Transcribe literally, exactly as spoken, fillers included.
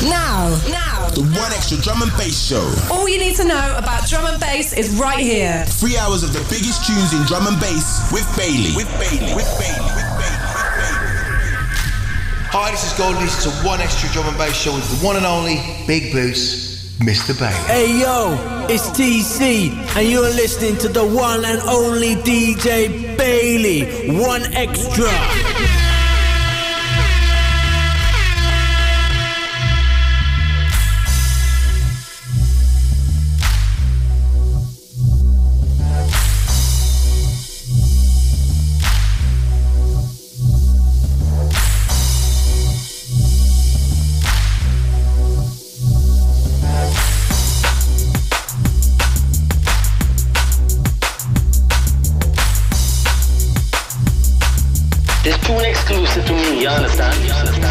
Now, now, the One Extra Drum and Bass Show. All you need to know about drum and bass is right here. Three hours of the biggest tunes in drum and bass with Bailey. With Bailey. With Bailey. With Bailey. Hi, this is Goldie. This is a One Extra Drum and Bass Show with the one and only Big Boots, Mister Bailey. Hey yo, it's T C, and you're listening to the one and only D J Bailey. One Extra.